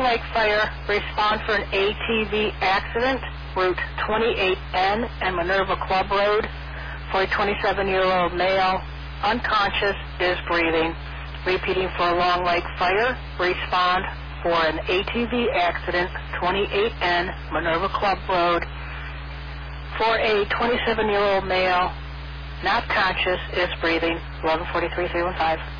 Lake Fire, respond for an ATV accident, Route 28N and Minerva Club Road, for a 27-year-old male, unconscious, is breathing. Repeating for Long Lake Fire, respond for an ATV accident, 28N Minerva Club Road, for a 27-year-old male, not conscious, is breathing. 1143-315.